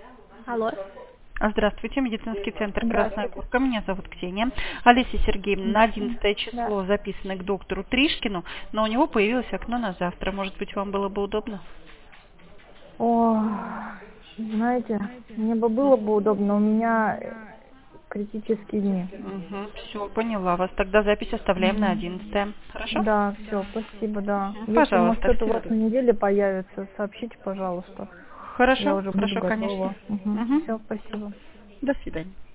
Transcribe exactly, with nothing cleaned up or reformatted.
Алло. А, Здравствуйте, медицинский центр «Красная Здравствуйте. Куртка». Меня зовут Ксения. Олеся Сергеевна, на Да. одиннадцатое Да. число записаны к доктору Тришкину, но у него появилось окно на завтра. Может быть, вам было бы удобно? О, знаете, мне бы было бы удобно, у меня э, критические дни. Угу, все, поняла вас. Тогда запись оставляем на Мгм. одиннадцатое. Хорошо? Да, все, спасибо, да. Мгм, Если, может, пожалуйста, что-то у всего вас на доброго. неделе появится, сообщите, пожалуйста. Я Хорошо, уже буду хорошо, конечно. готова. Угу. Угу. Все, спасибо. До свидания.